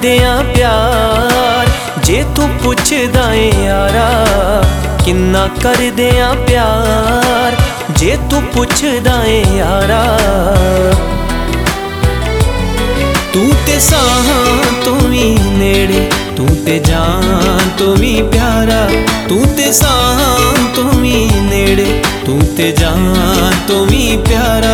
करदियां प्यार, जे तू पुछदा ए यारा किन्ना करदियां प्यार, जे तू पुछदा ए यारा। तू ते साहां तो भी नेड़े, तू ते जान तो भी प्यारा, तू ते साहां तो भी नेड़े, तू ते जान तो भी प्यारा।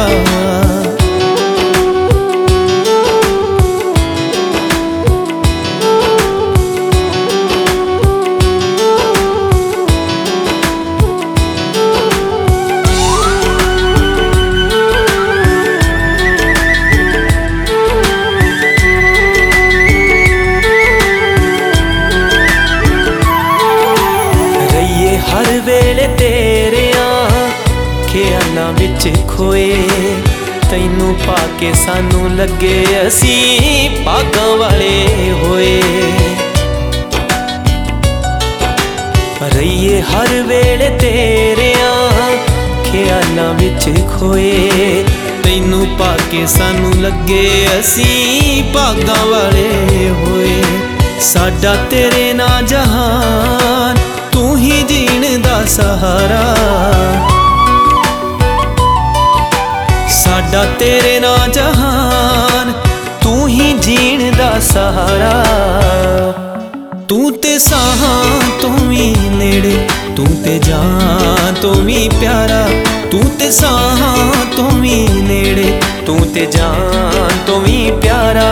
हर वेले तेरियां ख्यालां विच खोए, तैनू पाके सानू लगे असी भागां वाले होए। रहिए हर वेले तेरियां ख्यालां विच खोए, तैनू पाके सानू लगे असी भागां वाले होए। साडा तेरे ना जहान, तू ही जीण दा सहारा, साडा तेरे ना जहान, तू ही जीण दा सहारा। तू ते साहां तो भी नेड़े, तू ते जान तो भी प्यारा, तू ते साहां तो भी नेड़े, तू ते जान तो भी प्यारा।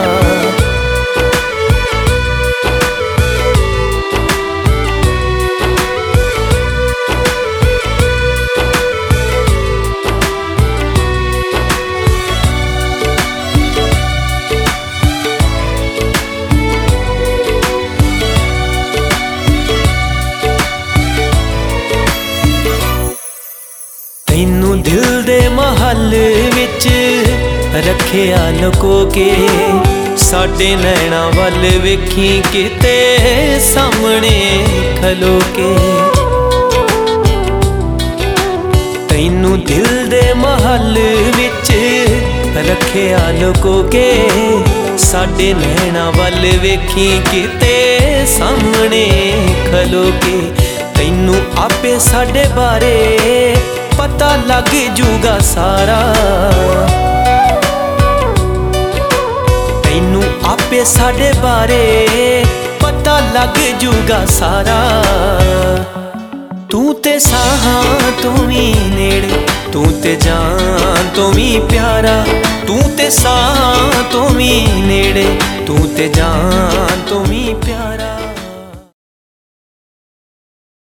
तैनू दिल दे महल विच रखिया लुको के, साडे नैना वल वेखी किते सामने खलो के। तैनू दिल दे महल विच रखिया लुको के, साडे नैना वल वेखी किते सामने खलो के। तैनू आपे साडे बारे पता लग जूगा सारा, तैनू आपे साडे बारे पता लग जूगा सारा। तू ते साहां तो भी नेड़े, तू ते जान तो भी प्यारा, तू ते साहां तो भी नेड़े, तू ते जान तो भी प्यारा।